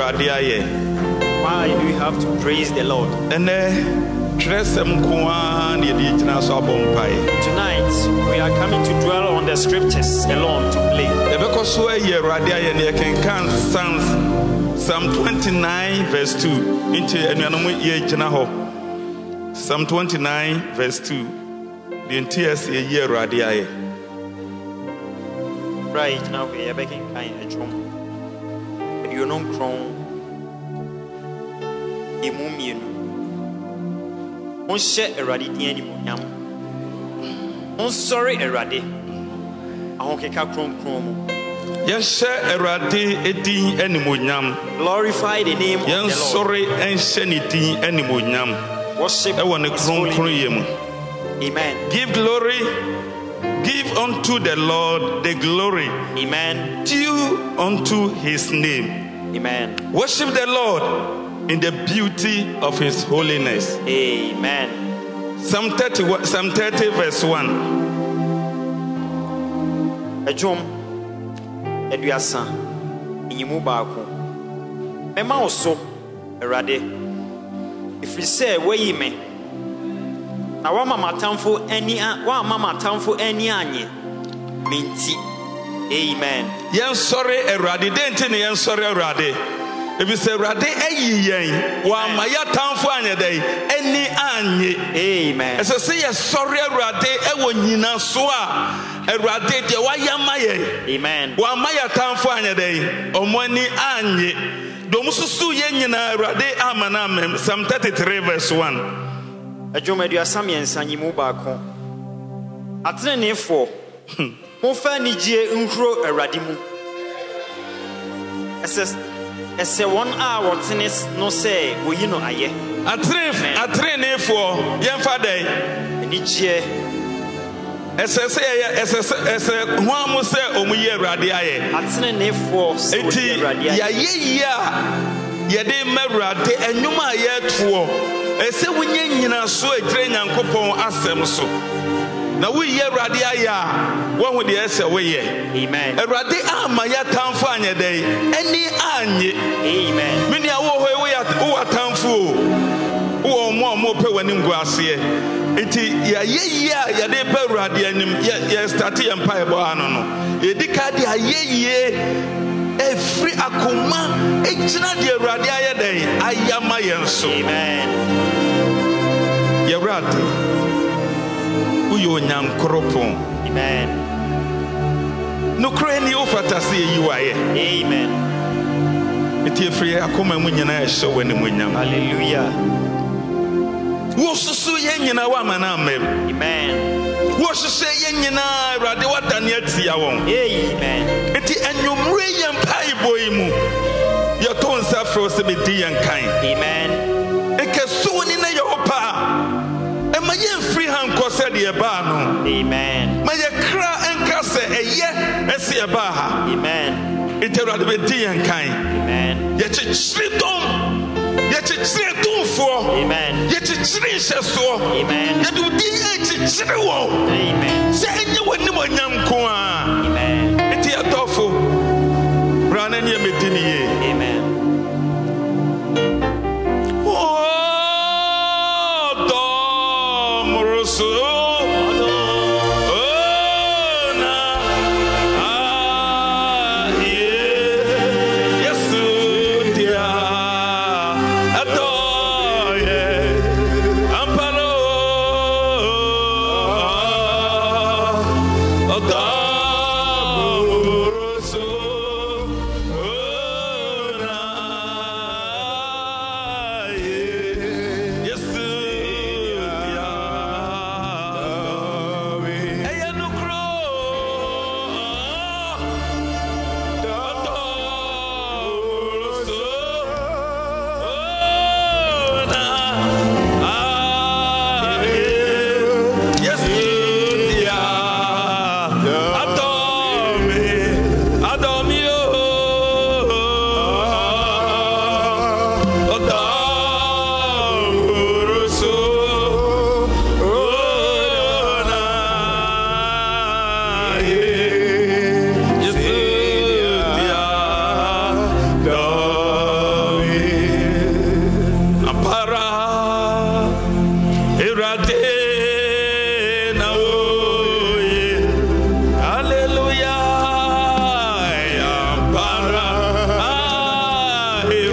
Why do we have to praise the Lord? Tonight, we are coming to dwell on the scriptures alone to play. Psalm 29 verse 2. Psalm 29 verse 2. The entire year radia. Right now we are making kind of drum. You know crown. Imumienu. On share a radity anymore. On sorry a raddy. I won't kick out chrome. Yes, sir, a raddy eating anymunyam. Glorify the name of the Lord. Sorry and sanity anymunyam. Worship. I want to crown. Amen. Give glory. Give unto the Lord the glory. Amen. Due unto his name. Amen. Worship the Lord in the beauty of his holiness. Amen. Psalm 30 verse 1. Ejom eduasa inyimu baako. Mema oso erade. Ifrise weyi me. Na wa mama tamfo ani anye. Minti. Amen. Yen sorry erade denti ne yen sorry erade. If you say rade eyi yen wa maya tamfo anye dai eni anye. Amen. Eso say yes sorry erade ewo nyina so a erade de wa yama yen. Amen. Wa maya tamfo anye dai omoni anye. Domususu yen nyina erade amana mem. Psalm 33 verse 1. Ejomadu asami ensanyi mu baako. Atrenefo. Mo fa nijie nhuro erade mu. Ese one hour wotene no say wo yi no aye. Atrenefo yemfa dai. Nijie. Ese ho amu se omuyi erade aye. Atrenefo se wo erade aye. Ya ye ye de merade enwuma ye tuo. Ese wunye nyina so ejire nyankopon asem so. Na we ye erade aya wo hu de ese we ye. Amen. Erade ama ya tamfo anye dai eni anye. Amen. Mini awo ho we ya wo tamfo wo mo pe wani nguase enti ya ye ya de pe erade anim ya start empire bo ano no. Edika de aye every akoma ejina de erade aye dai ayama yenso. Amen. Ya erade uyo nyankropon. Amen. No kreni ofata se yiwaye. Amen. Eti efri akoma mu nyina ya hye wani mu nyam. Hallelujah. Wo susu ye nyina wa mana amem. Amen. Wo susu ye nyina rade wadane atia won. Amen. Eti enwumre ye mpai boy mu. Ye to nsa fro se be di yan kan. Amen. Ekesu ni na ye hopa. Ma ye free hand ko se de ba no. Amen. Ma ye kra enka se eye ese e ba ha. Amen. Iterade be di yan kan. Amen. Ye chichiri dom. Ye chichiri domfo. Amen. Ye chichiri hyeso. Amen. Ye do di e chichiri wo. Amen. Se enye woni mo nyam ko a. Amen. Eti atofo. Brana nye medini ye. Amen.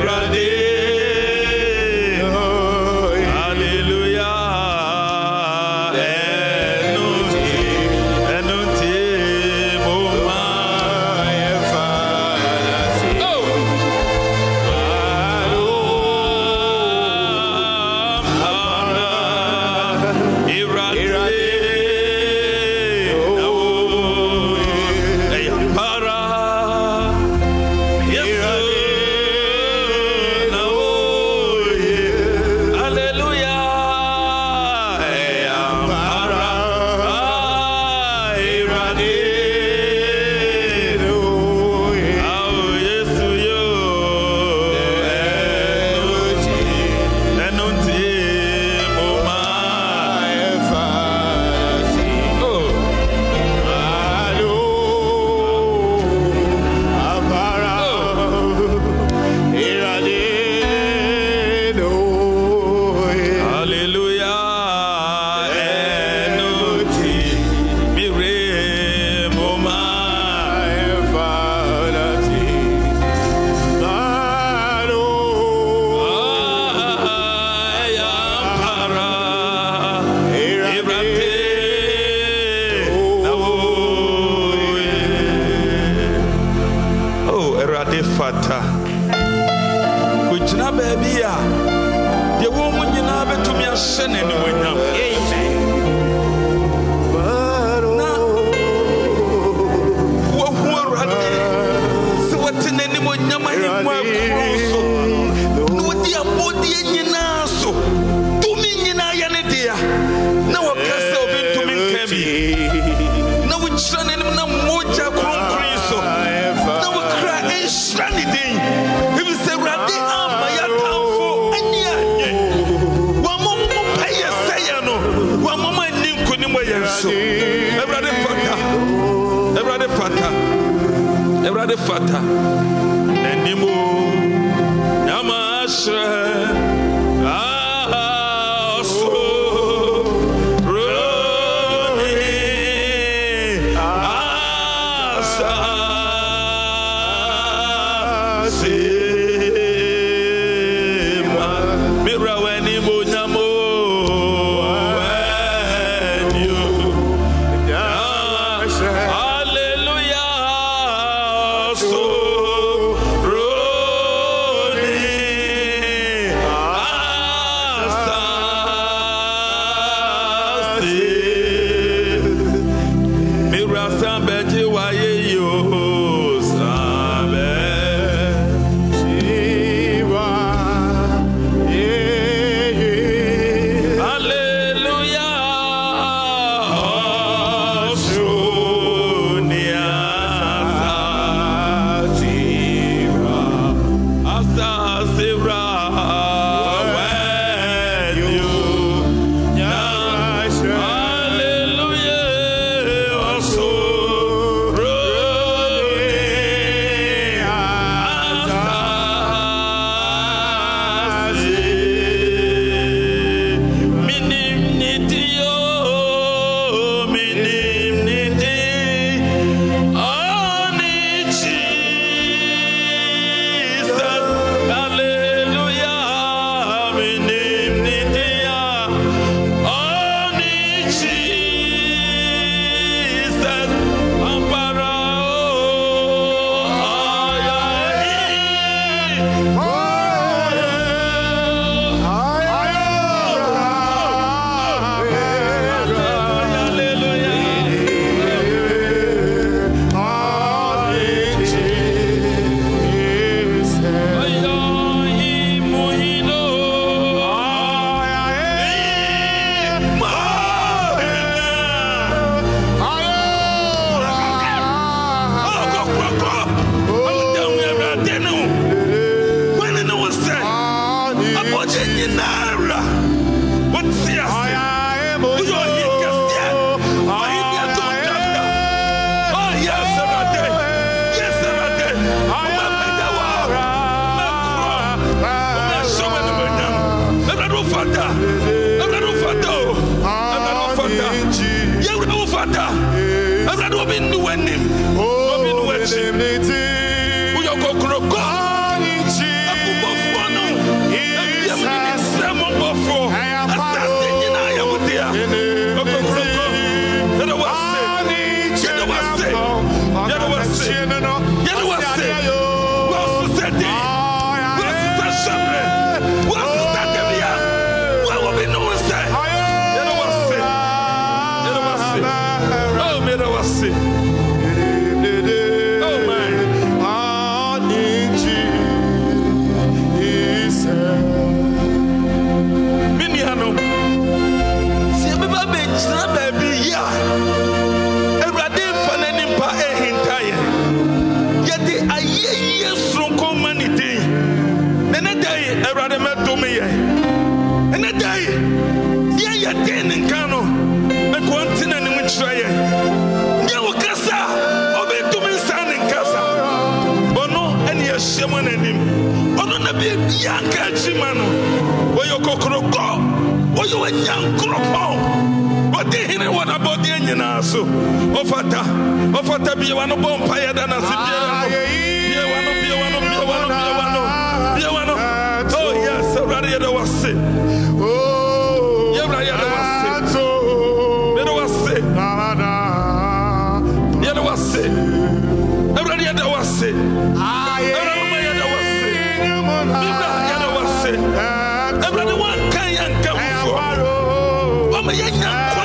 Fata. a day, a rather met to me. And a day, yeah, 10 in Kano, a continent in which I am. Casa, obey to me, son in Casa. Oh no, and yes, shaman and him. Oh no, a big young catchimano. Or your cockroach, or you a young crop. What they hear what about the engine also? Ofata be one of bonfire than a city. Oh, yes, a radiator was sick. Oh, yeah, radiator was sick. There was sick. There was sick. A radiator was sick. Everyone can come for. Oh, my young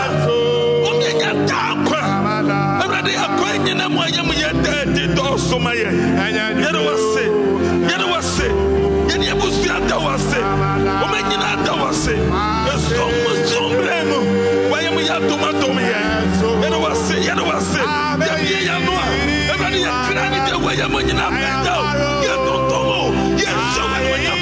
already acquainted them why you are dead. Also, my yet was sick. Yet was sick. Yet was sick. Oh, my God, was sick. The storm was so blame. Why am I at tomato? Yet was sick. Yet was sick. Everybody are crying the way I'm in a you don't know. Yes, so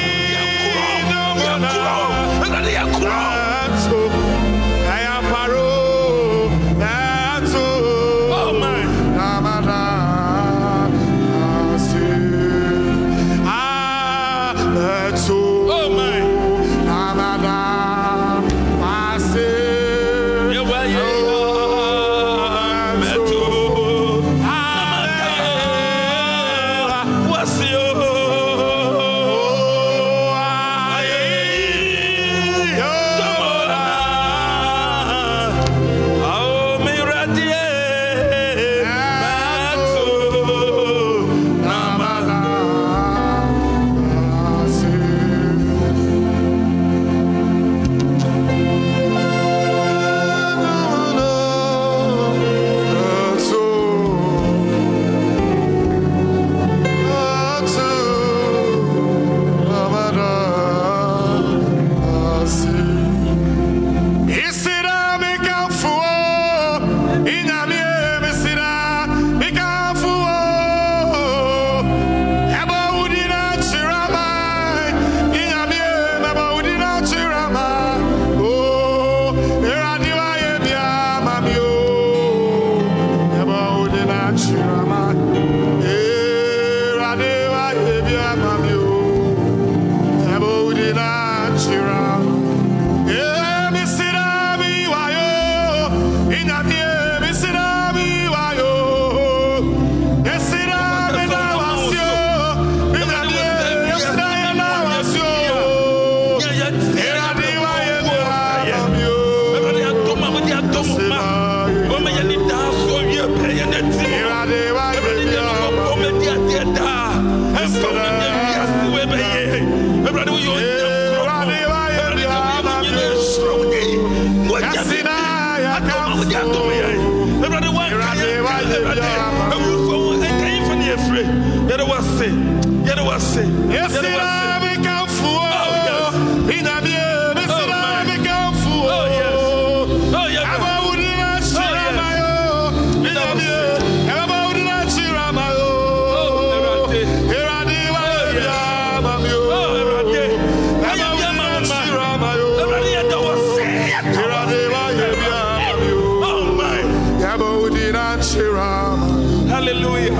hallelujah.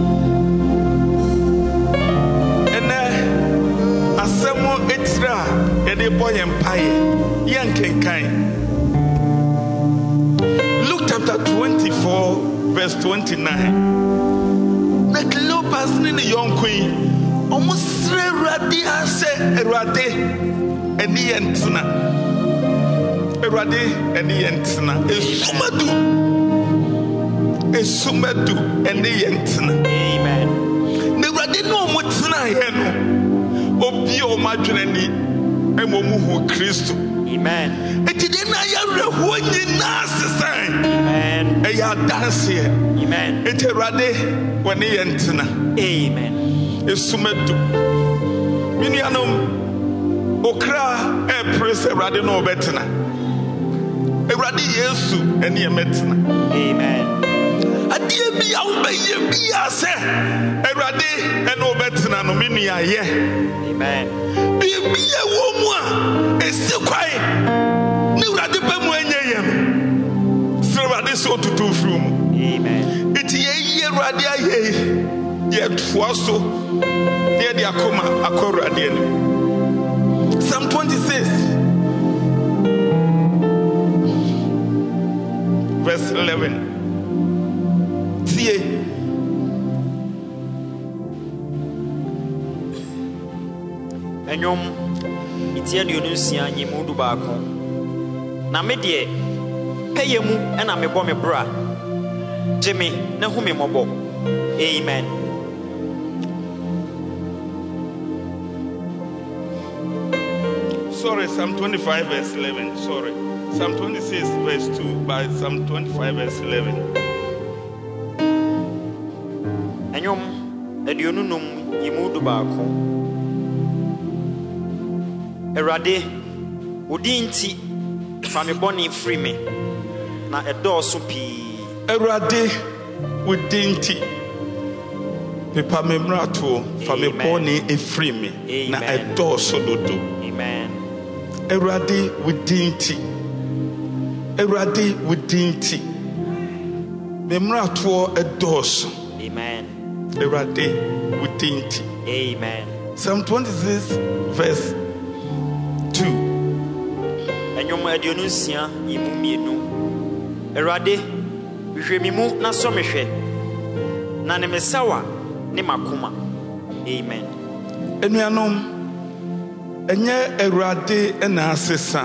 And then a semo extra a boy empire young kind. Luke chapter 24 verse 29. The Cleopas in the young queen almost ready I say ready and the entina ready and the entina is Sumadu and the entina. Amen. The ready no mutina heno obio madrenni emomu Christo. Amen. It didn't I when you sign. Amen. A ya dance here. Amen. It ready when the entina. Amen. Sumadu. Minianum okra e praise ready no betina. Ready Yesu and the metina. Amen. bibia obeye bia se Awurade ene obetena no menu aye. Amen. Bibia wo mu a esi kwai ne Awurade ba mu anyeyem. Se Awurade so tutu fru mu. Amen. Iti ye Awurade aye ye toa so ye de akoma akọ Awurade ani. Psalm 26 verse 11. See, Enyom itie de onusia nyimu du baako. Na me de peyemu na me bo me bra. Jimmy na hu me mobo. Amen. Sorry, Psalm 25 verse 11. Sorry. Psalm 26 verse 2 by Psalm 25 verse 11. Enyom aduonu num nyimu du baako. Erade odi nti fa me boni free me na edoso pi. Erade odi nti pepa me mrato fa me boni efree me na edoso dodo. Amen. Erade odi nti. Erade odi nti me mrato edoso. Amen. Erade odi nti. Amen. Psalm 26 verse 2. Enyom aduonu nsia yimu mienu. Erade hwehwemimu na so mehwe. Na ne mesawa ne makoma. Amen. Enuanom enye Erade na asesa.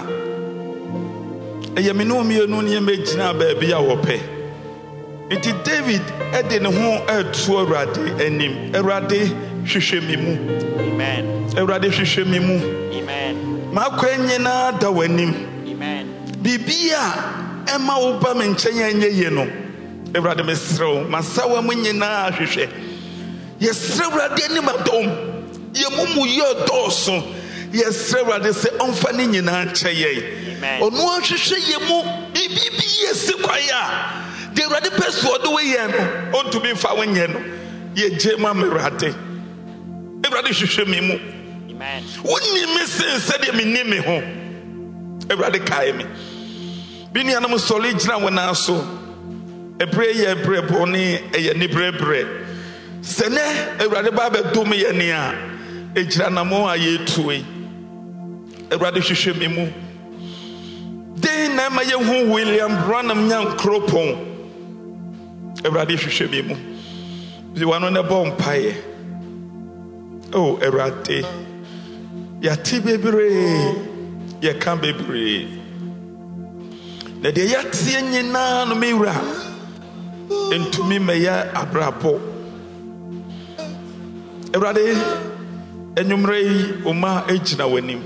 Eyemino mienu ne megina baabi a wope. Enti David ede ne ho etu Erade anim. Erade hwehwemimu. Amen. Erade hwehwemimu. Amen. Makwenye na da wanim. Amen. Bibia ema wo ba me nkyɛn anye ye no. Erade mesrew masawa mu nyina hwehwɛ. Yesre Erade anim adom. Yemumu ye dɔɔso. Yesre Erade se ɔmfa ne nyina nkyɛ ye. Amen. Ɔno ahwehwɛ yemu bibi yesi kwaya. De Erade peso do we ye no. Ontumi fa wonye no. Ye jema Erade. Erade hwehwɛ me mu. Amen. Woni me sense de me ni me ho. Erade kae me. Bini anam sole gyina wona so. Ebre ye ebre boni eye ni brebre. Sene Erade ba be dum ye ni a egira namo aye tuwe. Erade hwehwɛ me mu. Den na ma ye hu William Branham nyan kropon. Erade hwehwɛ me mu. Bi wano ne bɔ mpae. Oh Erade. Yati bebre ye kan bebre na de yati nyina no mewura entumi meya abrapo. Erade enwumre oma ejina wanim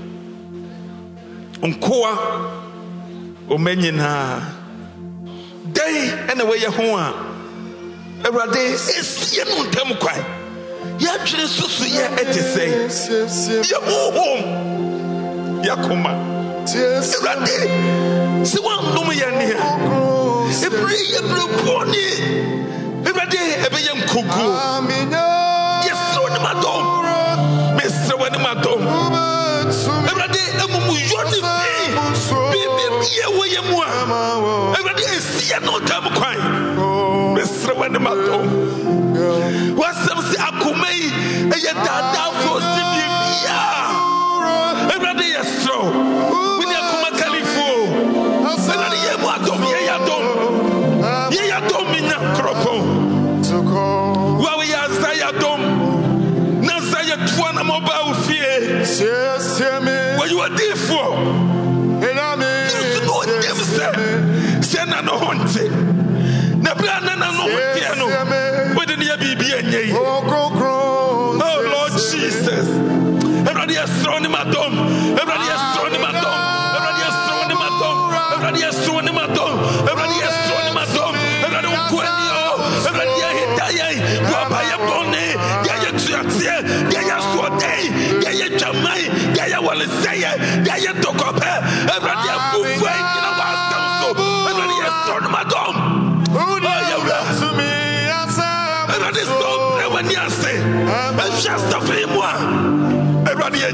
nkoa omanyina dai ene we ye ho a Erade esie no ntam kwan ya twere susu ye etese ye ho yakoma Erade se wan dum ye ne ebre ye brokoni Erade ebe ye nkogu yeso ne madom mesre wani madom Erade emumu yoni bi ye wo ye mu a Erade esie no ntam kwan mesre wani madom wasem se akomai eye dada fo sibia Erade yesro wini akoma kalifo Erade ye mu adom ye yadom minya kropo wa we ya dom na saya tuana moba ufie wa you are therefore no sena no honte na bra na no honte no we de ya bibia nyei. Oh Lord Jesus. Everybody is throwing him at them. Everybody is throwing him at them. Everybody is throwing him at them. Everybody is throwing him at them. Everybody is throwing him at them. Everybody is going on. Everybody is hitting. You are by your bone. Yeah, you try. Yeah, you swate. Yeah, you jamai. Yeah, you want to say it. Yeah, you talk up. Everybody is moving. You know what? Everybody is throwing him at them. Oh, you love me. just of him one.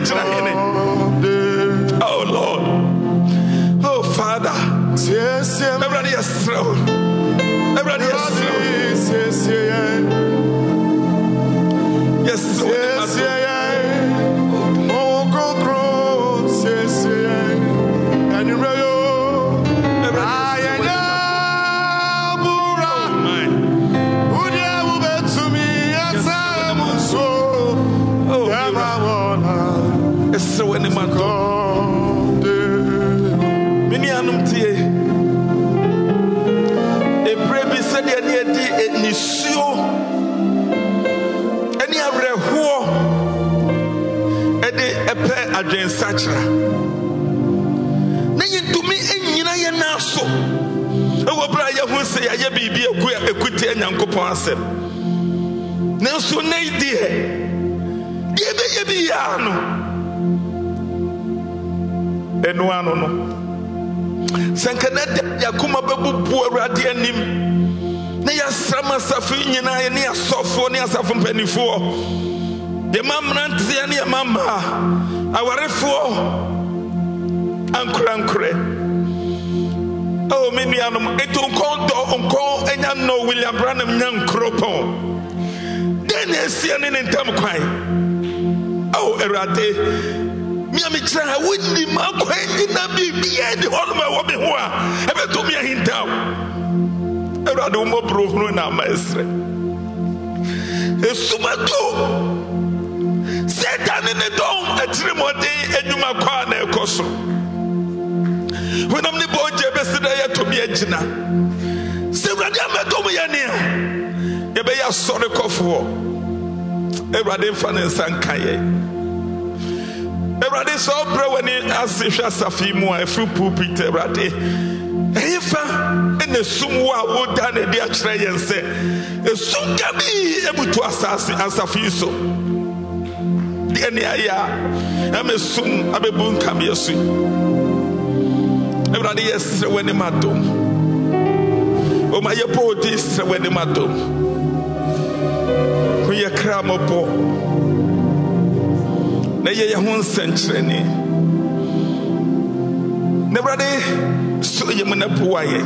Oh Lord. Oh Father. Everybody is slow. Everybody is slow. Yes, so when my God, many anumtie, a baby said, any sio, any other who, and a pair against Sachra. Nay, to me, and you now so. Oh, Brian, who say, I be a quit and young couple. Nelson, nay, dear, Yabiano. Enuano no sankanade yakuma bebubu awrade anim na yasrama safi nyina ye ne asofo ne asafo mpanifo de mamnante ne mama awarefo ankurankure oh me nuanom eto onko enya no William Branham nya nkropon den esia ne ntam kwan oh awrade Miami China wouldn't be my queen, not be the whole of my woman who are ever told me a hint down. I don't more proof in our master. A sumato Satan in the dome at Trimode and you my corner coso. When I'm the boy Jebesidah to be a Gina. Say, Radiama Domiania, you be a sorry cough war. A radim fan and Sankaye. Everybody saw pray when he asked if Safimu a few pulpit everybody. If in the Sumwa would done a dear tray and say, a soon can be able to assassinate and Safiso. The Nia, I'm a soon, I'm a boon come here soon. Everybody, yes, when the madam. Oh, my apologies when the madam. We are cram up. Na ye ho century never dey so ye mena poaye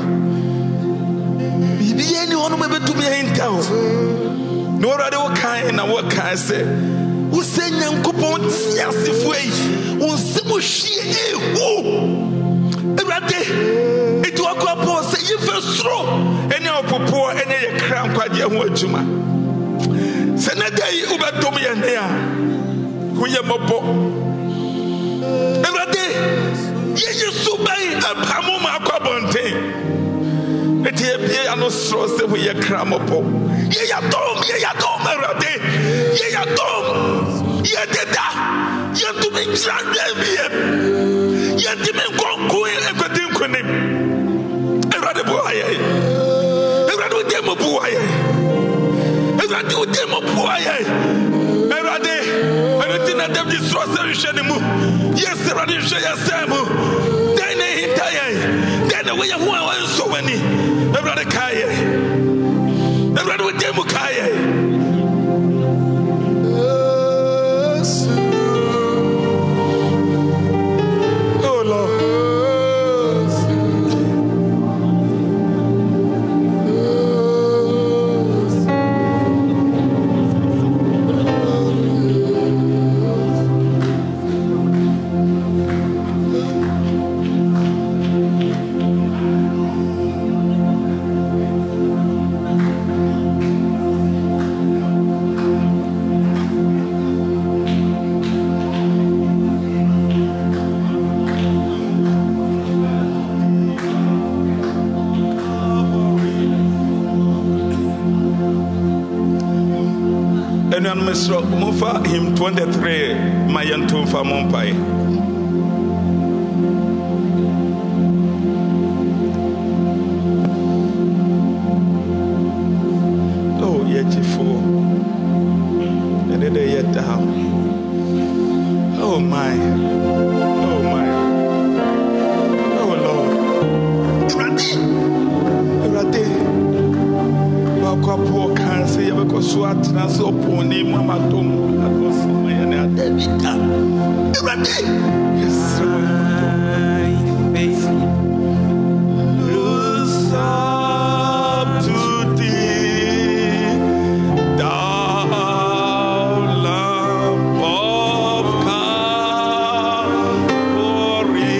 bibi ye ni ono mebetu me hinta o no already wo kan na wo kan se wo se nyankopon tiasefo yi wo se mo hwie ehu already itu akwapo se ye fesro ene opopo ene ye kran kwaje ho adwuma se na dai ubetom ye ne a Kuya mobo. Everyday, ye subai abamuma kwabonte. Eti ebie anosro se we ye kramopo. Ye ya dom everyday. Ye ya dom. Ye deda. Ye to be grande. Ye to be konku everything kunim. Everyday boy. Everyday demo boy. Everyday demo boy. Everyday that them destroy the yes, everybody share yourself. Then they die. Then the way you want so many. Everybody kaya. Everybody with them kaya. Oh Lord. Mufa him 23 Mayantum for Mompai. Oh, yet you fool. And then they yet down. Oh, my. Oh, my. Oh, Lord. Every day. Poor can't say ever so atena so poni mama tom adoso mayane adabita Erade yes lose up to thee thou Lamb of Calvary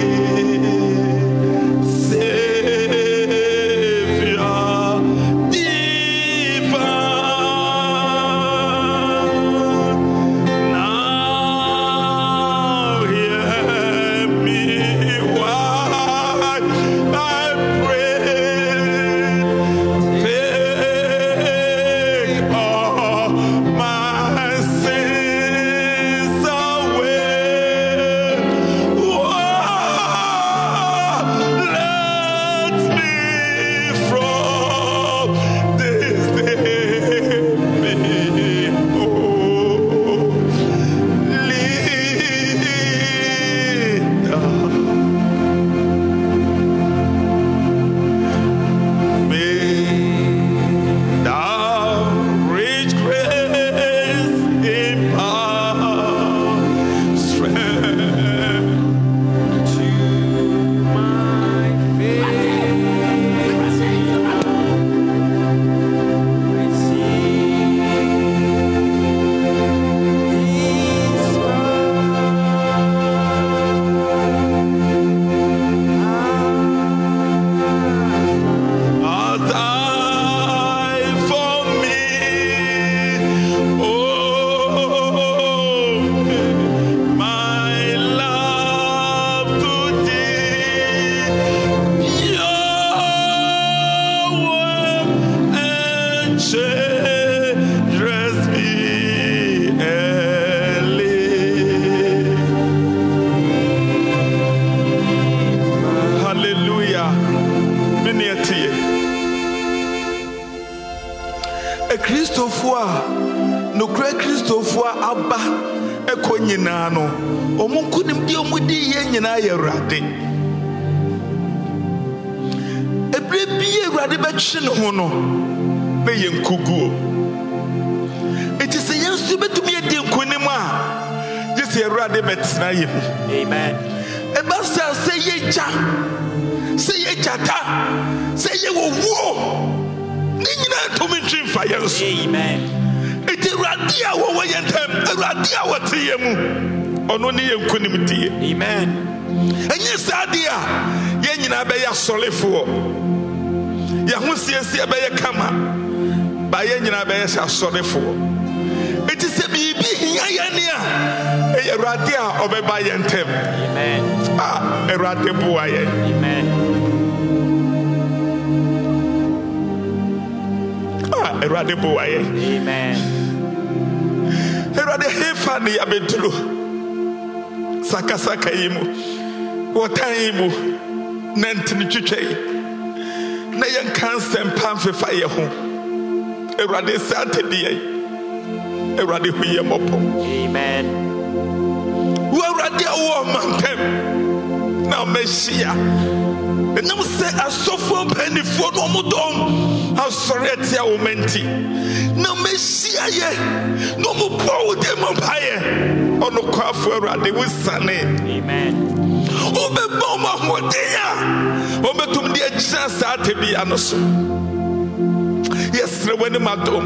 Abba ekonyina no omunkunim di omudi ye nyina ye Awurade ebre bi Awurade betwe ne ho no be ye nkuguo enti se yensu betumi edi nkunim a je se Awurade betena ye mu amen eba se ye ja se ye jata se ye wowo ni nyina to mi twimfa yensu amen Radia wo yentem radia watie mu ono ne yenkunim die amen enye sadia ye nyina be ya solefo ya ho siesie be ye kama ba ye nyina be ya solefo eti se bibi hia ye ne a e radia obeba yentem amen radia boa ye amen radia boa ye amen Erade hefani abedulu sakasaka yimu wotan mu nantini twetwei na yen kansem pamfefa ye ho Erade satedie Erade huye mopo amen wo Erade wo mantem na meshia enam se asofo panifo no mudom asorete a womenti na meshia ye no mu powo de mampaye ono kwafo Awurade wusane amen obeba ma hodeya obetum de agina saate bi anoso yesre wani madom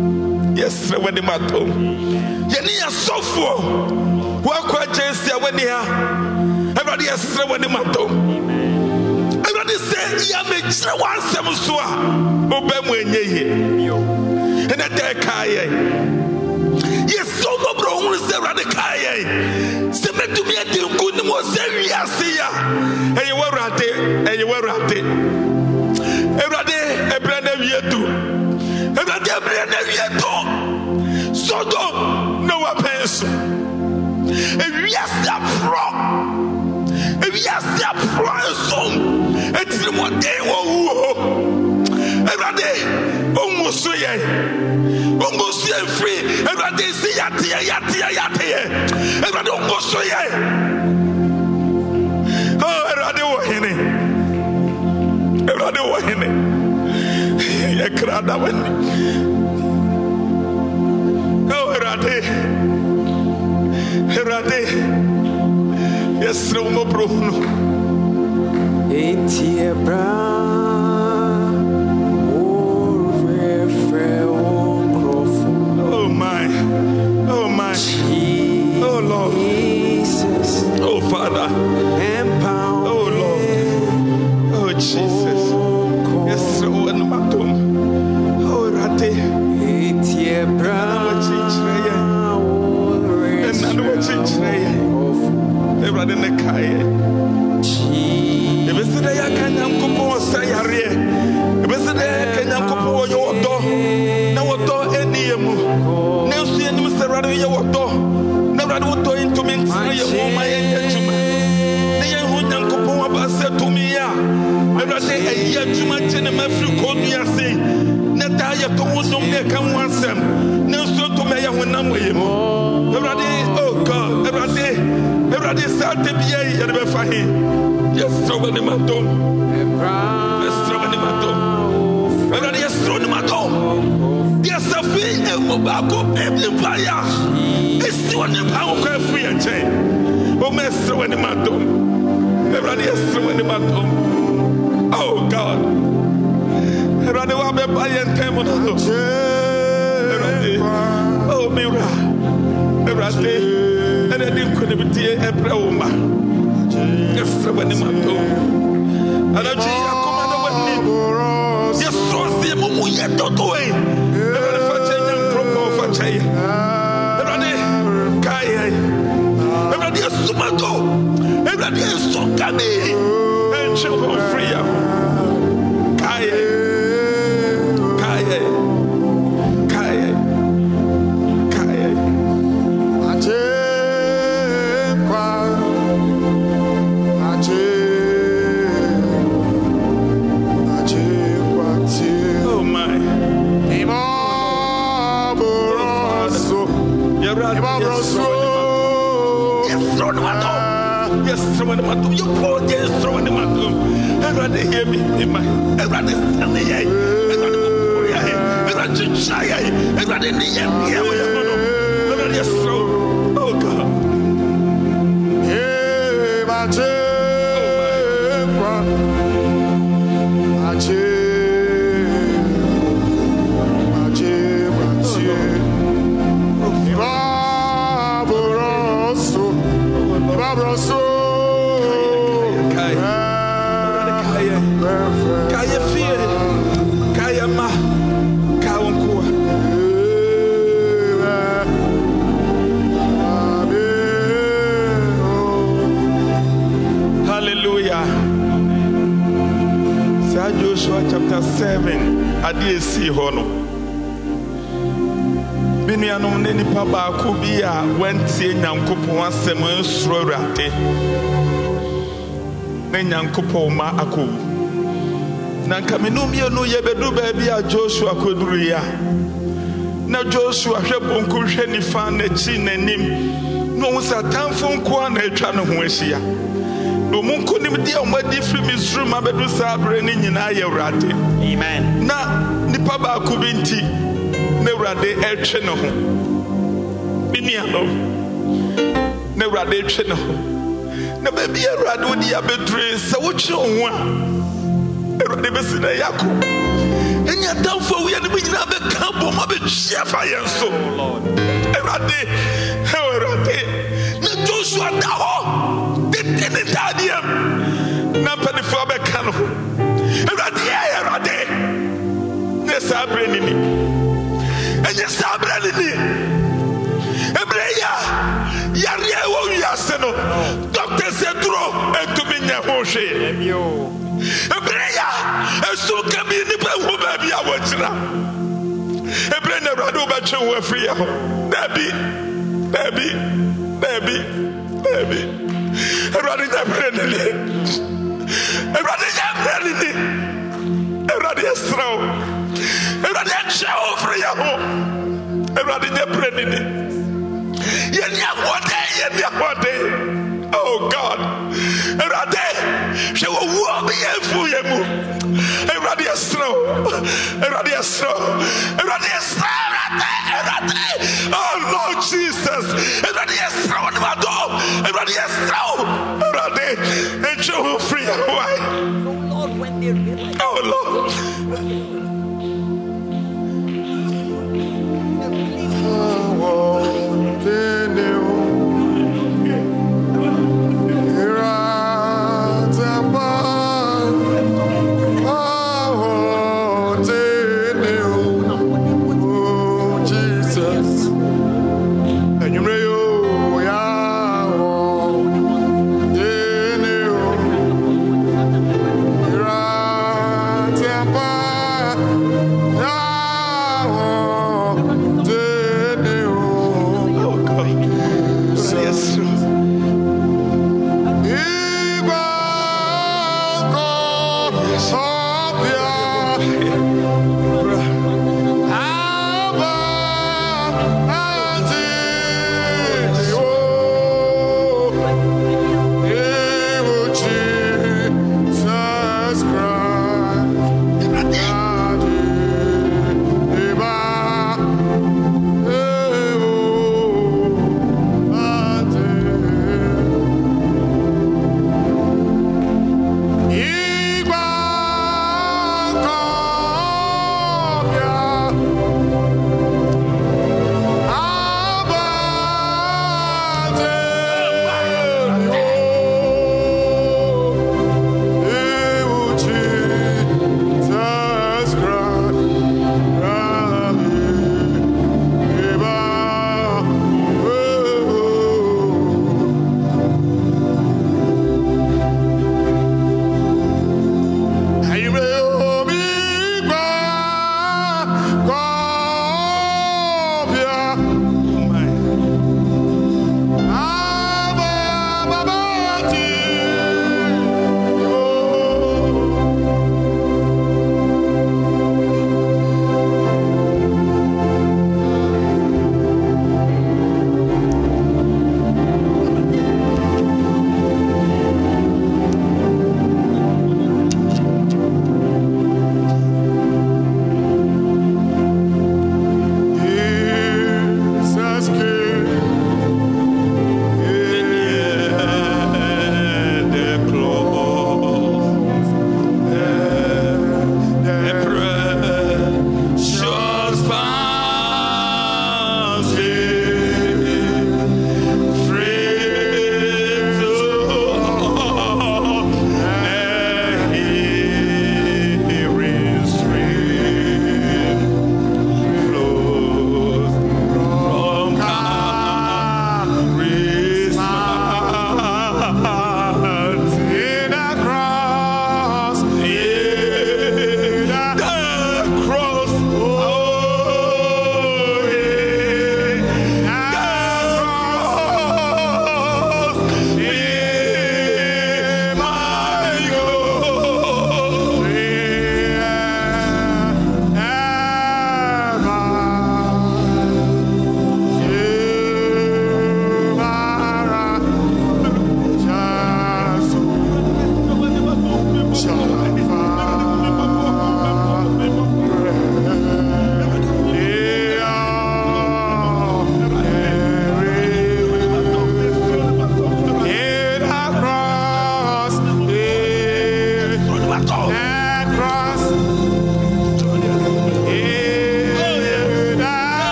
yeni asofo wakwa jensi awani ha Awurade yesre wani madom Awurade se ya mejira wansem so a obemu enye ene de kaye yeso no bro hu se Awurade kaye se metumi edi nkuni mo se wiase ya eye Awurade ebra na wiedu Awurade ebra na wiedo Sodom no wapenso ewiase afro son etiri mo den wo wo Awurade ongusu ye free Awurade si yate Awurade ongusu ye Awurade wo hene ye krada wani Erade. Yes, no more Bruno. Oh my. Oh my. Oh Lord. Oh Father. Oh Lord. Oh Jesus. Yes, so one matum. Oh Rade. Everybody in the car. If it's the Yakan Kupo, say, if it's the Yakan Kupo, your door, no door, any emu, no see any Mr. Radu, your door, no Radu into me, your woman, and the young Kupo said to me, every day a year too much in a Matthew called me and say, Natalia to Muslim, they come once them, no so to me when I'm with him. Oh God, every day start to be a fahi. Yes, throw the matum. Yes, throw the matum. Everybody, yes, throw the matum. Yes, the fee and Mobako Empire. It's the one power free and chain. Oh, mess throw the matum. Everybody, yes, throw the matum. Oh God. Everybody, what be buying time on the oh, Mira. Everybody. And I didn't could be a prauma. Yes, when the mato. And I yes, so the Mumu yet don't away. Everybody for changing proper for Chay. Everybody, Kaya. Everybody is Sumato. Everybody is Sokane. And children free. Kaya. Kaya. Kaya. Kaya. Yes, throw in the matum. You poor yes, throw in the matum. Everybody hear me. Everybody stand here. Everybody go for here. Everybody try here. Everybody in the end here. Everybody yes, throw. Oh God. Hey, my Joshua chapter 7 ade esi ho no binuanom ne nipa ba ko bi a wantie nyankopon asem nsuro awurade ne nyankopon ma akowu na nka menum ye no ye bedu ba bi a Joshua koduru ya na Joshua hwe bonko hwe nifa na chi nanim no satanfo nko na atwa no ho ahia no munko nim dia omadi firi misrum abedu sabre ni nyina ye wrade amen na nipa ba ko binti na wrade etwe no ho binia no na wrade etwe no ho na ba bi wrade odi abedure se wo twe ho a wrade besi na yako enya damfo wi ade bi nyina be ka bo ma be chia fa yenso lord wrade na Joshua da ho didn't tadiam na pedi for be kanu erade ne sabre ni enye sabre ni ebreya yare wo wiase no doctor Sedro entumi nya ho hwe ebreya esu kabi ni pe wo ba bia wo kira ebre na rado ba che wo afri ya ho dabi everybody oh God, she will walk me and fool you. Everybody is slow. Oh Lord. Everybody is through. Everybody, and show free. Why? Lord, when they realize. Oh Lord.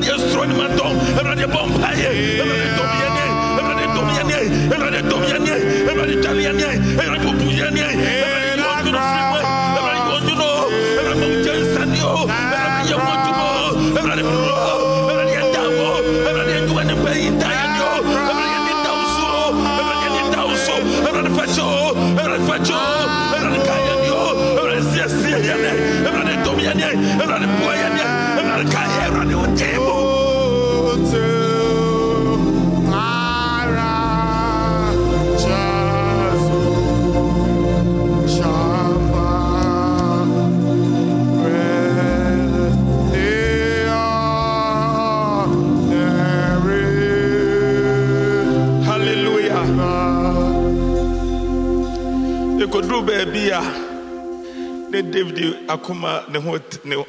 Everybody is throwing my dome. Everybody bomb high. Everybody domiane. Everybody domiane. Everybody domiane. Everybody domiane. Everybody domiane. Everybody go to the freeway. Everybody go to know. Everybody go to Sandio. Everybody go to know. Everybody go. Everybody get down. Everybody do anything. Diane. Everybody get down so. Everybody get down so. Everybody fetch you. Everybody fetch you. Everybody kaya yo. Everybody see ya. Everybody domiane. Everybody boy ya. Everybody kaya. Everybody on table. Kodru baby a ne David akoma ne ho ne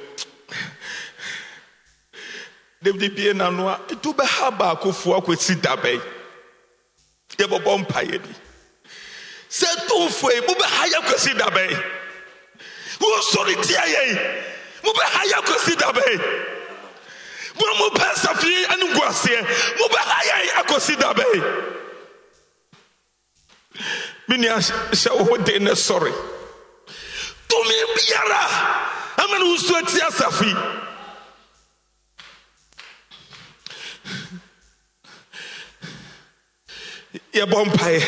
David bie na no a etu be ha ba akofo akwesi dabai ye bobo mpaye bi se tu fo e bu be ha ya kwesi dabai wo sori tia ye mu be ha ya kwesi dabai mu pesa fi anu guase mu be ha ya akwesi dabai Minia shawode ne sorry. To me biara. Amanu usuati asafi. Ye bompae.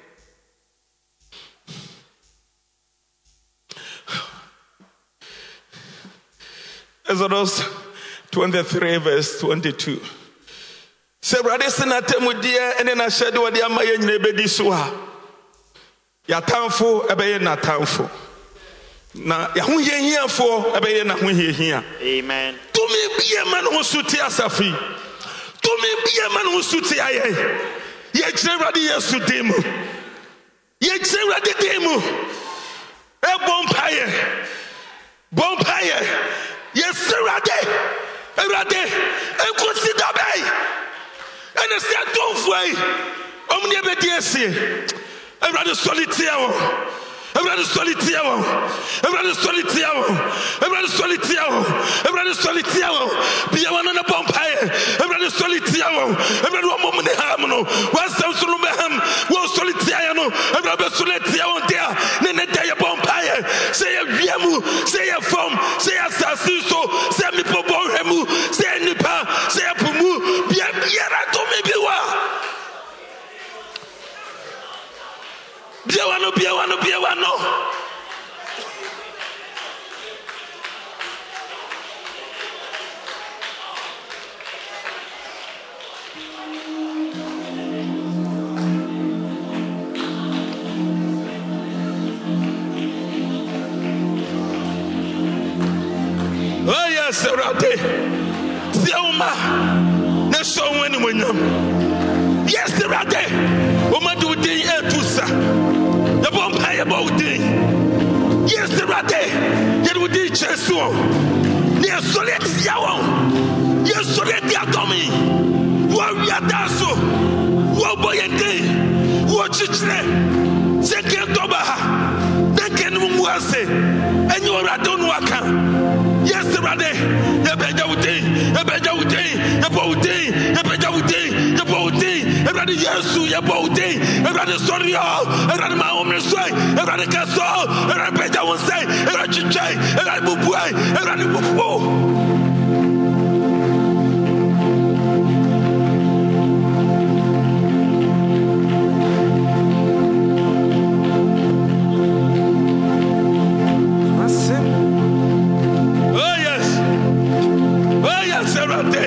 Exodus 23 verse 22. Se brade senatemu dia ene na shedo wadi amaye nyina ebedi so ha. Ya tamfo ebeye na tamfo na ya ho hiahiafo ebeye na ho hiahia. Amen. To me bia man ho suti asafi. To me bia man ho suti aye. Ye kirewade Yesu demu. Ye kirewade demu. E bompaye. Yes rade. Erade e consider bay. And say don't way. Omni ebedi ese. Everybody solitaire. Everybody solitaire. Everybody solitaire. Everybody solitaire. Everybody solitaire. Be one on a vampire. Everybody solitaire. Everybody one moment hamno. One sound sulumeham. One solitaire. Everybody solitaire on there. Nene day vampire. Say a viamu. Say a form. Say a sassiso. Say me pobo hemu. Say a nipa. Say a pumu. Be a biara to me be wa. Biawano. Oh yes, Rade. Sioma. Na so when wenyam. Yes, Rade. Oma do dey etusa. The vampire body. Yes, the rade. Yet we did chase one. Near solid yaw. Yes, solid yatomi. Warrior dasso. Warboy and day. Watch it. Second Tobaha. Then can Mwase. And you are Radon Waka. Yes, the rade. The Bedawuti. The Bedawuti. The Bowdi. The Bedawuti. The Bowdi. Everybody, yes, you body. Everybody, sorry, everybody, my home is say, everybody, castle, everybody, I will say, everybody, chinchay, everybody, bubuay, everybody, bubu. Oh, yes, everybody.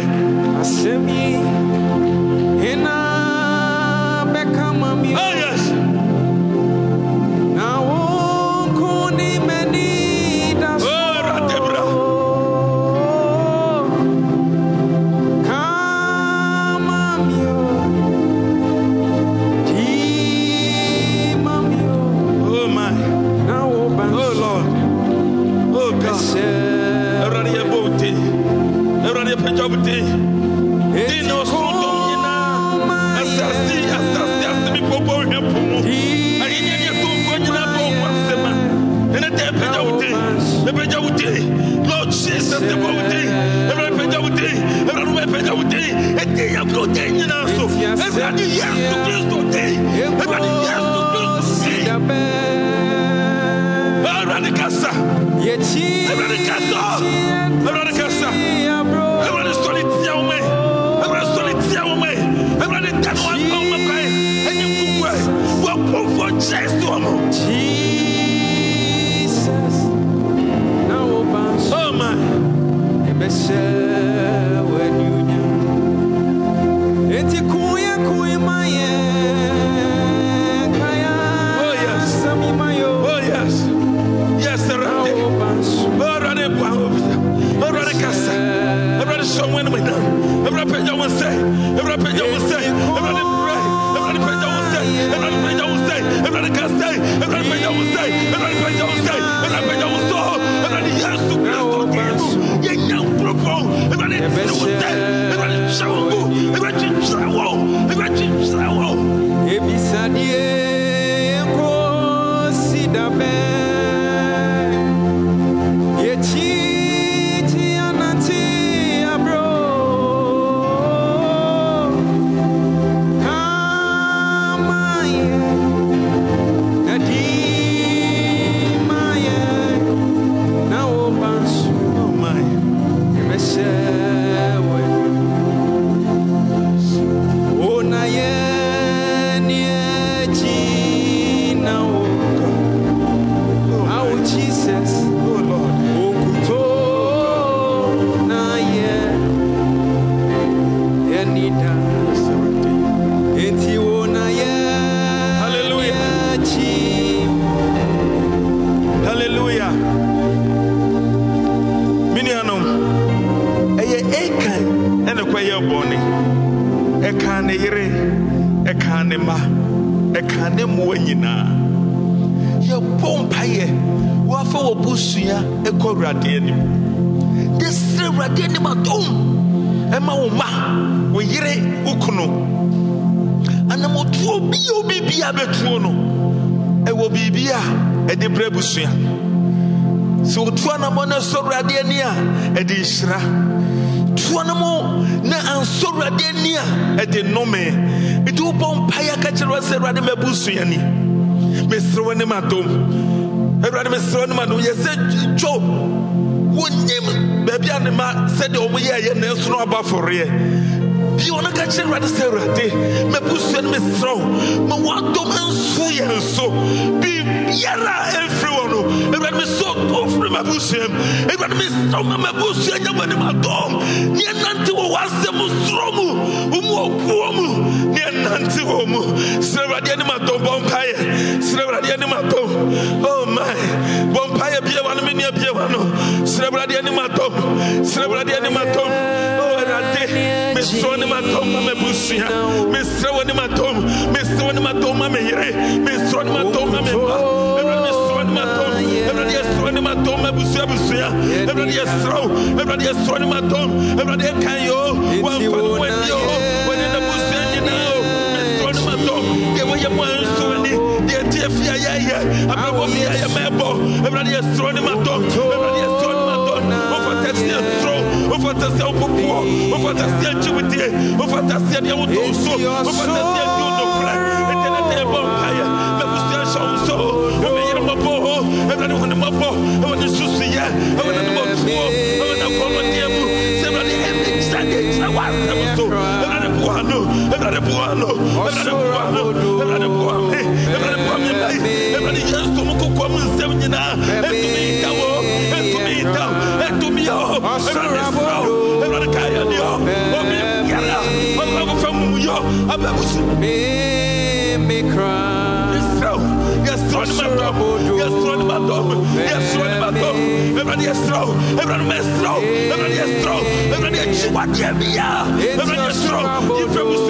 Lord Jesus, the day. Everyone will pay your day. A day of your day in our soul. Everybody, yes, to Christ today. Everybody, yes, to Christ today. Everybody, Casa. Everybody, Casa. Everybody, Casa. Everybody, solid, Yahweh. Everybody, solid, Yahweh. Everybody, that's one pound of pay. And you could work. What for chest to him? Jesus. Oh, my. When you knew it's a queer, my oh, yes. Oh, yes. Yes, sir. Everybody, Cassa. Everybody, show when we done. Everybody, pay your one say. Everybody, pay your one say. Everybody, pray. Everybody, pay your one say. Everybody, pay your one say. Everybody, can say. Everybody, pay your one say. Everybody, pay your one say. Everybody, pay your one soul. Everybody, yes, to Christ. Everybody, everybody, show. Everybody, show. Everybody, show. Ebisadie ko sidabe. Yechiti anati abro. Kamaye. Nadi maye. Na obansu. Oh my. So tuanamona so radiania edishra tuanamo na anso radiania edenome itu bom paya ka kire se rade mabusuani mesro ne matom erade mesro ne manom yese job wonyem bebia ne ma se de omo ye na enso no aba forre bi ona ka kire rade se rade mabusuani mesro ma wadom enso ye enso bi yara everyone erade me so ofre mabusem erade me so mabusuani nyamane madom ni nante wo wasem stromu umu okuomu ni nante wo mu serade ni madom bompaye serade ni madom oh my bompaye bie wanu me ni bie wanu serade ni madom oh erade me so ni madom mabusuya me so ni madom me yere me so ni madom me erade so ni madom erade so ni madom mabusuya everybody is throw everybody is throwing my dome everybody can yo one for when yo when in the bush you know throwing my dome get what you want to any the TFIA yeah I'm going to be a member everybody is throwing my dome everybody is throwing my dome over test throw over test over test activity over test you want to so over test you no play internet vampire me bush so everybody want my bo I want to see yeah I want to everybody is throw. Everybody is throw. Everybody is throw. Everybody is throw. Everybody is throw. You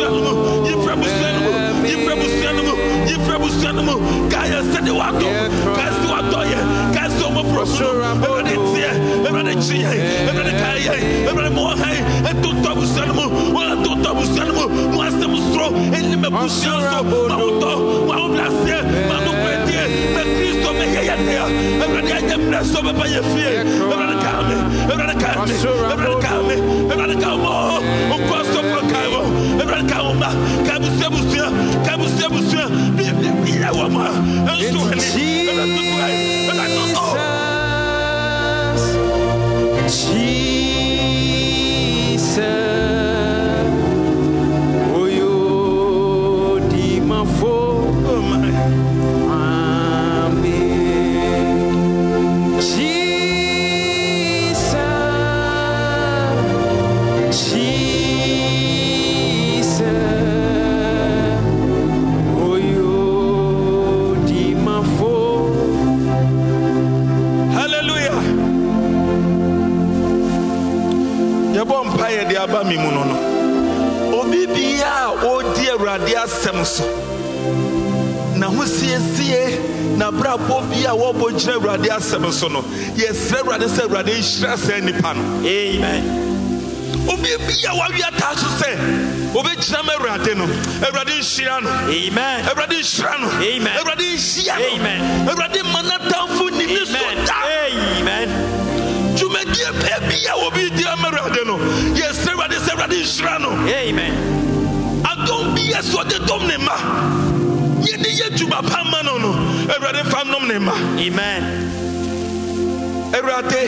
Kaya said the water. Kaya the water. Kaya so much problem. Everybody here. Everybody here. Everybody Kaya. Everybody more high. And two double animal. One two double animal. One some throw. And the Mabusian so. Mauto. Mau blaster. Manu Petia. The Christo me here. Everybody I am blessed over by your fear. na ho siesie na brabo bia wo bo gyina Awurade asɛm so no yɛsrɛ Awurade sɛ Awurade nhyira sɛ nipa no. Amen. Obi bia wa wi ata so sɛ obɛgyina ma Awurade no Awurade nhyira no. Amen. Awurade nhyira no. Amen. Awurade nhyira no. Amen. Awurade manatamfo ni ni so da. Amen. Dwumadie bia obi gyina ma Awurade no yɛsrɛ Awurade sɛ Awurade nhyira no. Amen. Adom bia so de dom ne ma. Yedi yeduma pama no no Awurade fa nom ne ma. Amen. Awurade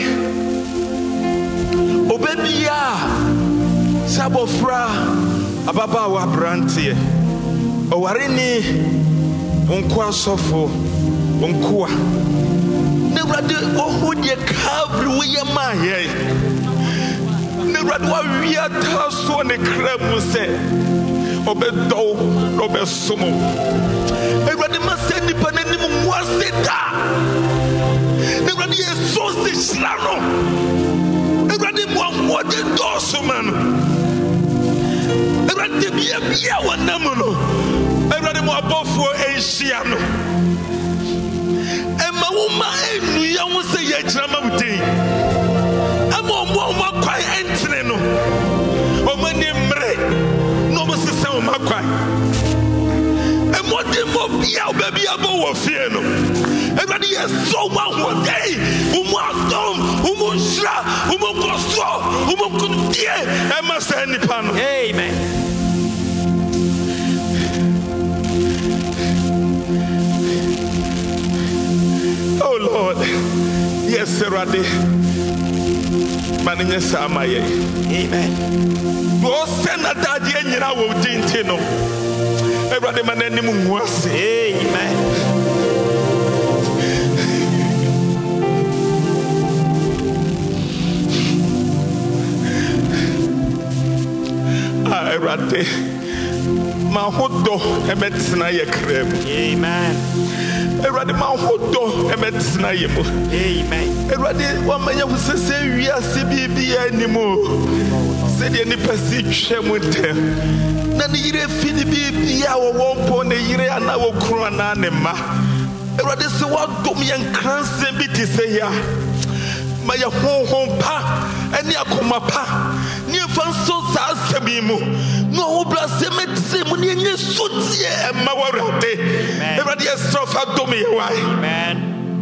obebia sabofra ababa wa brantie oware ni onko asofo onkoa ne Awurade ohudie kavri wo ye ma ye ne Awurade wa wia taso ne kramu se obedo obesomo Awurade ma se nipa nanim mwaseta ne Awurade yeso se shirano Awurade mo amode doso man Awurade bia wanam no Awurade mo abofo enhia no ema wo ma enu ya wo se ye gyina ma wudin ama mo kwai entene no o mani mre no mo se se o makwai emode mo bia obabi abo wo fie no Awurade yeso ma ho dei umu atom umu shra umu koso umu kudie ema se nipa no. Amen. Oh Lord, yes, Awurade manenye samaye. Amen. Wo send atade anyira wo dinti no Awurade mananim nwase. Amen. Awurade ma hodo emetena ye krem. Amen. Awurade ma hodo emetena ye mo. Amen. Awurade wa manya wusese wiase bibia animo se de ni pasi twem ntem na ne yire fini bibia wo wompo ne yire ana wo kru ana ne ma Awurade se wa dom ye nkranse bi ti se ya ma ye honhom pa ani akoma pa ni fanso sa asemi mu no obra se metse mu ni enye sotie e ma wo Awurade. Awurade estrofa dom ye wa. Amen.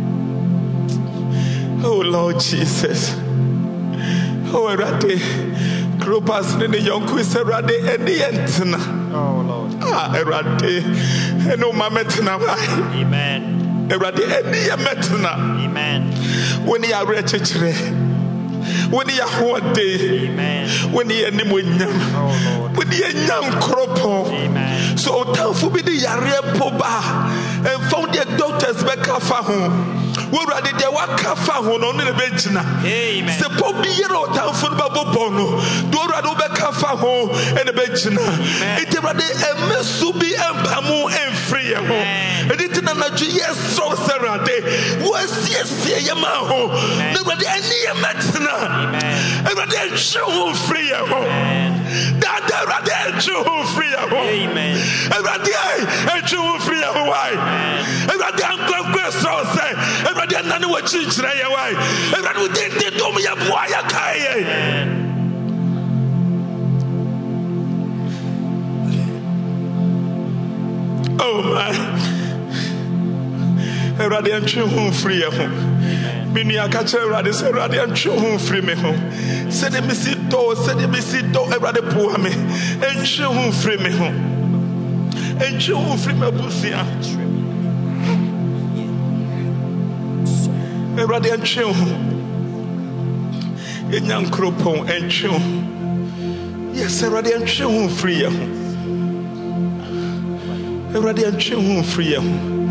Oh Lord Jesus. Oh Awurade Kropas ne yonku is Awurade eni entena. Oh Lord. Awurade eno mametena ba. Amen. Awurade eni yemetena. Amen. Woni ya rechechire woni ya hode. Amen. Woni ya nimonyam. Oh Lord. Woni ya nyankropo. Amen. So otanfo bi di yare poba and found the doctors be kafa ho. We ready de waka fa ho no ne be gina. Amen. Se po bi yero otanfo ba bobo no do ready be kafa ho e be gina. Ite ready emesu bi empamu enfri ye ho. Edit na naju yes so serade was yes ye ma ho. Ne ready ani ye metina. E ready chu free ye ho. That ready chu free ye ho. Amen. E ready chu free ye ho why. E ready anko so say e ready nani wa chinchira ye why. E ready did dom ya boy ya kai. Oh my. Awurade antwe ho free ye ho. Mini akache Awurade sɛ Awurade antwe ho mfiri me ho. Sɛdeɛ mesi dɔ, sɛdeɛ mesi dɔ Awurade boa me. Ɛntwe ho mfiri me ho. Ɛntwe ho mfiri m'abusua. Awurade antwe ho. Ɛnya nkropɔn ɛntwe ho. Yes, Awurade antwe ho mfiri yɛ ho. Awurade antwe ho mfiri yɛ ho.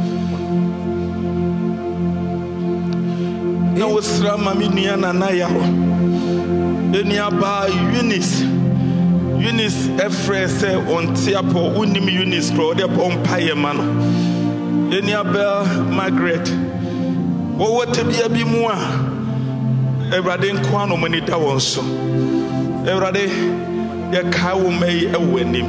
Na wosra mami nua nana ya ho. Enia ba Eunice efre se onte apo unim Eunice kro de pompa ye ma no. Enia ba Margaret wo wotabia bi mu a Awurade nko ano mani da won so. Awurade ye ka wo mai ewanim.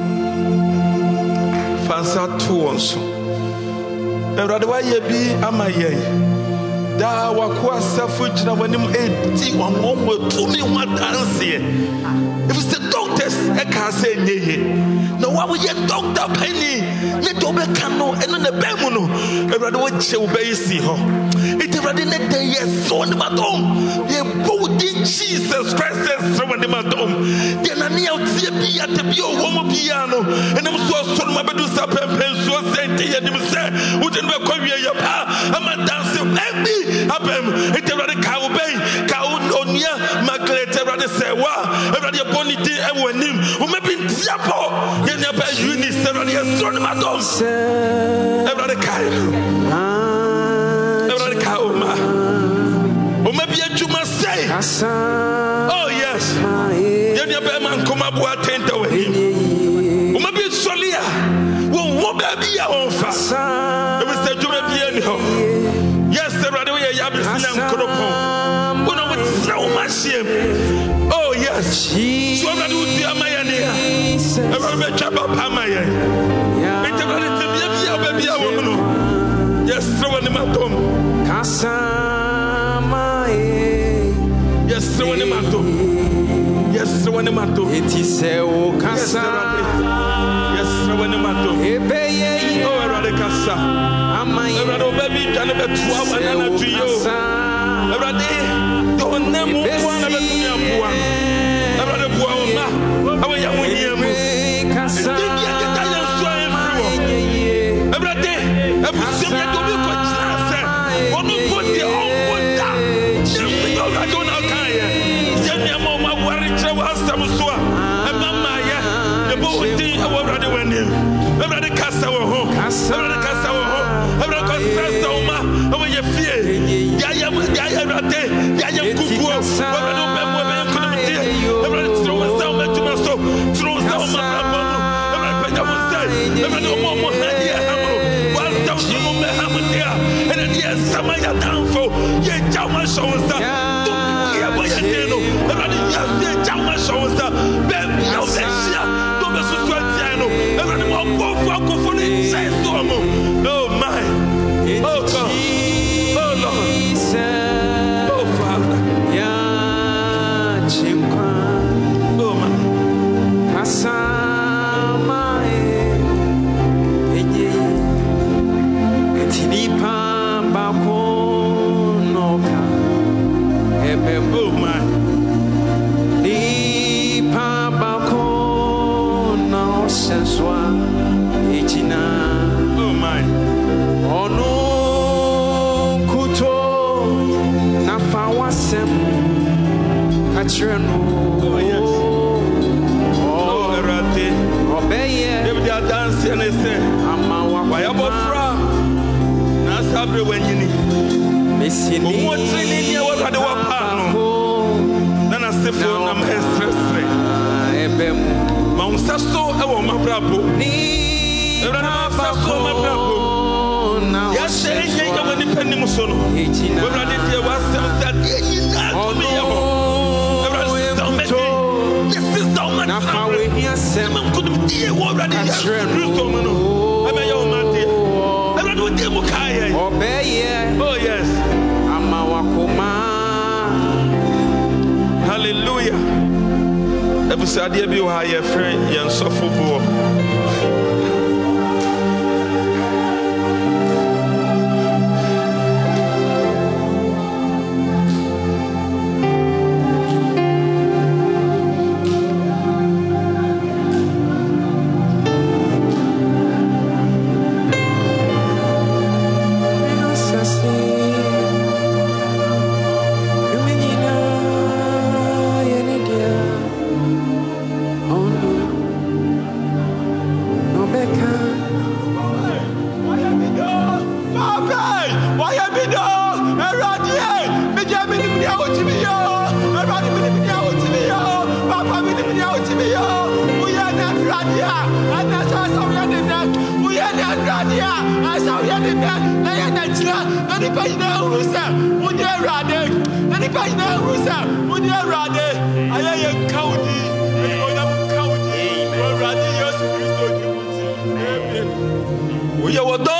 Fansa to won so. Awurade wa ye bi ama ye. Da wakwa safu jina wanim eti wamomo tumi wadanse. If it's the doctors I can't say nye. No wa we doctor penny ne to be kano eno ne bemu no. Everade wo che wo be si ho. It everade ne dey yes so ne madom. Ye body Jesus Christ so ne madom. De na ne outie bi ate bi o wo mo bia no. Enem so no mabedu sa pempen so sente ye nim se. Wo de be kwa wie ye pa. Ama dance maybe abem it everade ka wo be ka onia Margaret everade say wa everade bonity e wanim wo mebi ntiapo ye ne ba Eunice everade ye so ne madom everade ka o ma wo mebi adwuma say oh yes ye ne ba man koma bo atenta wanim wo mebi solia wo ba bia on fa e be say adwuma bia ni ho yes everade we ye abisina nkropon wono wo tsra wo machine oh yes so everade wo dia mayane everade be chaba pa maye it everade te bia ba bia wo no yes so woni matom kasamae yes so woni matom yes so woni matom eti se o kasa yes so woni matom ebeye oh everade kasa everade obabi dwane betua wana na tuyo everade to nemu wana betua bua everade bua ona awe ya munyemu kasa ya so enfro everade ebusim ya do bi ko chase onu body onwonda yesu yo ga do na kan ye yemi ama ma wari kire wa asam so a emama ye ebo odi everade wani everade kasa wo ho everade kasa wo ho everade kasa so ma awe ye fie ya everade ya kukuo everade be mo be kunumti everade tro so ma tuma so tro so ma brabo everade penya mo say everade mo hadi amro wa so mo me hamudia and yes sama ya danfo ye jama so sa to ye boya deno everade ya se jama so sa be yo se sia to be so so tiano everade mo ko fo ni say so mo oh my oh God oh Lord oh Father ya chimka oh my kasamae enye etini pamba konoka ebe oh my ni pamba kona senswa echina oh my ono kuto na fawasem kachireno oh yes oh erate obeye David dance and say amawa wayabofra na sabre wanyini mesini omo training ye wade wa pa no na na sefo na stress ebem ma unsaso e wo mabrabo ni erana masaso mabrabo ya se ye ye wani panim so no wurade die wasem sa die nyina to me ye ho erana so me yes so much na fa we hia sem kudum die wurade ya kristo mo no ebe ye o mate erana wo die mo kai obeye oh yes ama wakoma hallelujah ebusade bi wo ha ye friend ye nsofo bo radia, and that's also that we are not radia, as our Yanina, and anybody know who's that? Would you rather? Anybody know who's that? Would you rather? I am county, and I am county, or rather, yes, we are what?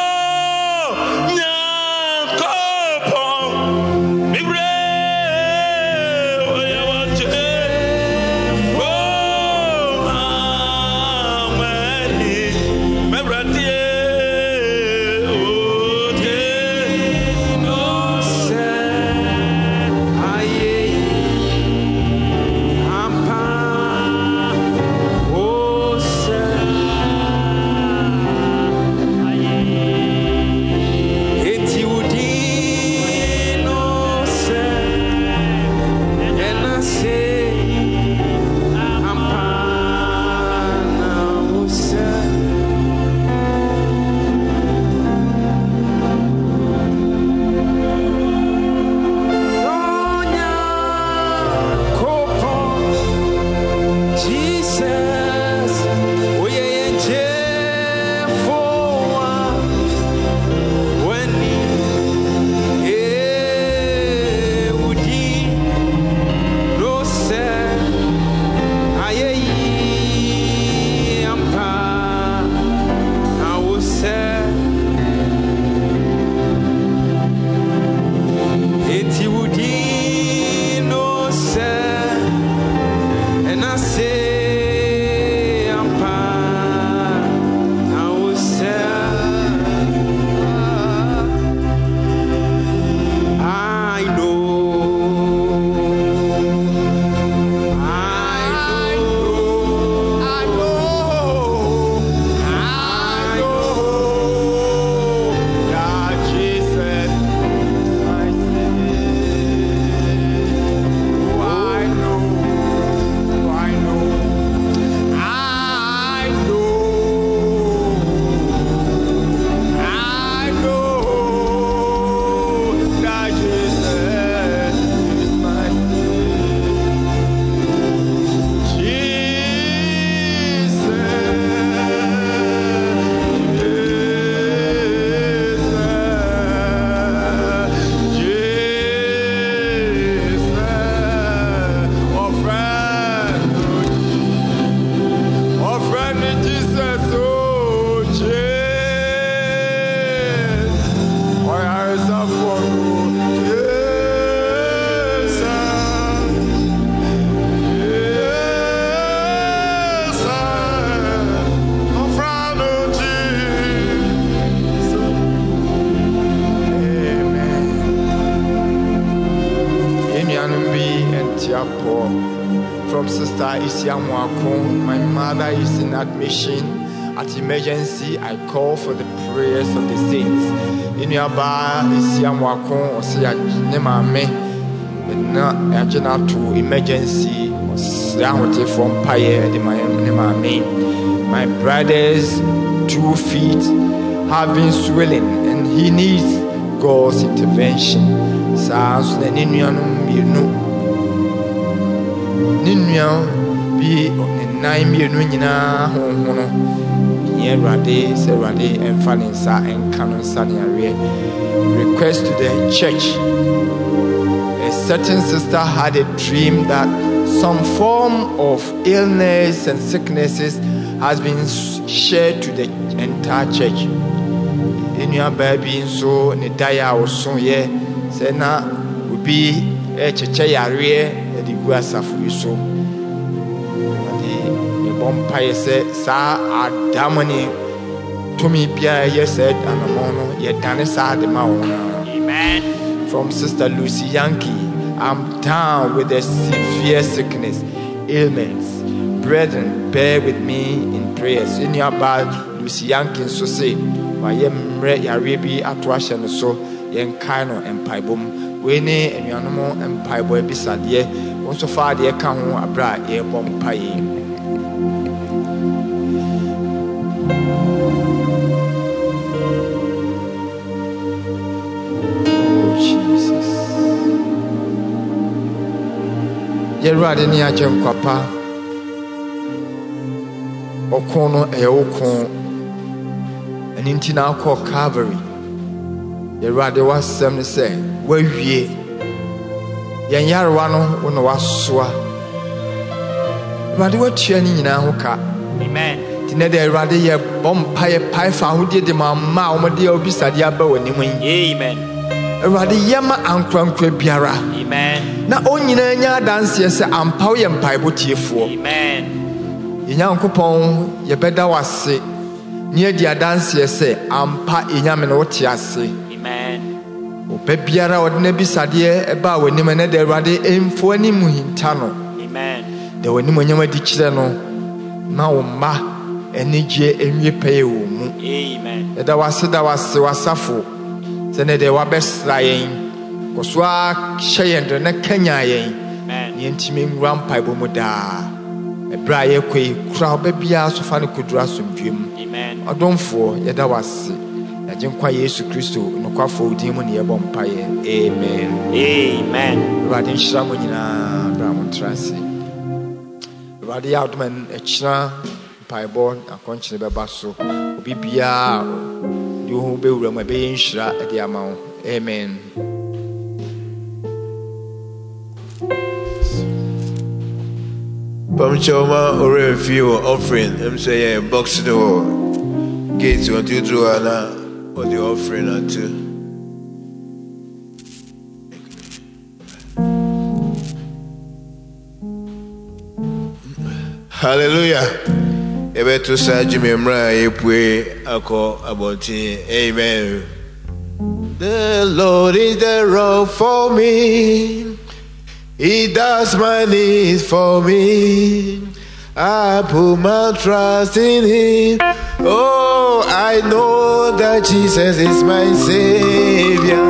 From Sister Isiamwako. My mother is in admission. At emergency, I call for the prayers of the saints. In your bar, Isiamwako, or say, I never me, but not agenda to emergency, or sound from Paye, the my brother's 2 feet have been swelling, and he needs God's intervention. Sounds the Ninian, you know. Ninya be on 9 years hono ye rade se rade and faninsa and canon saniare. Request to the church. A certain sister had a dream that some form of illness and sicknesses has been shared to the entire church. In your baby so ne daya or so ye say na will be a chechayare. The Guasafu so the Bompire said, Sa Adamani to me, Pierre, yes, said, and a mono, yet Danisa the Mauna. Amen. From Sister Lucy Yankee, I'm down with a severe sickness, ailments. Brethren, bear with me in prayers. In your bad, Lucy Yankee, so say, why am read Yaribi at Russian so, yen Kino and Pibum, Winnie and Yanamo and Piboy beside ye. So far, the account a bright air bomb pie. Oh, Jesus. You're riding near John Papa. ɔko no ɛyɛ wo ko ɛne nti na akɔ Calvary yɛwurade wasɛm ne sɛ wawie yɛn yarewa no wo na wasoa Awurade watua ne nyinaa ho ka Amen. Tina de Awurade yɛ bɔ mpaeɛ pae fa ahodie de ma wɔde obisade aba w'anim yi Amen. Awurade yɛma ankorankora biara Amen. na onyina nya adanseɛ sɛ ampa wo yɛ mpaebɔ tiefoɔ Amen. Nyankopɔn yɛbɛda wase ne yɛdi adanseɛ sɛ ampa Nyame no wote ase Amen. ɔbɛ biara ɔde na bisadeɛ ɛbaa w'anim ne de Awurade ɛmfo anim hinta no Amen. da w'anim onyam adi kyerɛ no na wo mma anigye enwie pɛyɛ wɔ mu Amen. da wase wasafo sɛ ne de wabɛsra yɛn kɔso ahyɛ yɛn de na kanya yɛn Amen. ne ntimi nwura mpaebɔ mu daa ɛberɛ a yɛkɔ yi kura ɔbɛ biara so fa no kɔduru asomdwem Amen. ɔdomfoɔ yɛda wase yɛgye nkwa Yesu Kristo nokwafo wo din mu ne yɛbɔ mpaeɛ amen Amen. Awurade nhyira mo nyinaa bra mo ntra ase Awurade yɛ adom akyina mpaebɔ akɔnkyene bɛba so obi biara de wo ho bɛwura mu ɛbɛyɛ nhyira de ama wo amen Pamchoma ore fio offering say box no gate on to do ana or the offering unto Hallelujah. Ebe to sa Jimmy Mra epwe ako abonti amen. The Lord is the rock for me. He does my needs for me. I put my trust in Him. Oh, I know that Jesus is my Savior.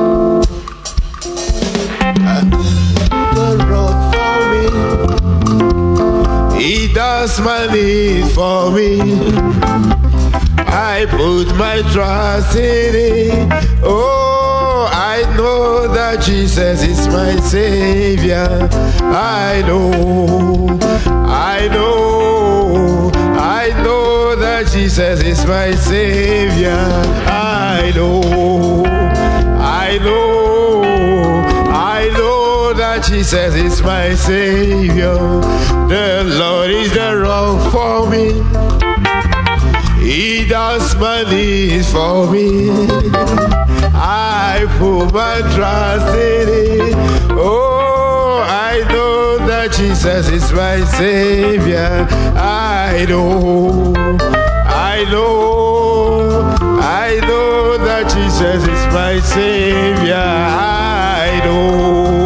The rock for me. He does my needs for me. I put my trust in Him. Oh, I know that Jesus is my Savior. I know that Jesus is my Savior. I know that Jesus is my Savior. The Lord is the rock for me. He does my needs for me. I put my trust in Him. Oh, I know that Jesus is my Savior. I know that Jesus is my Savior. I know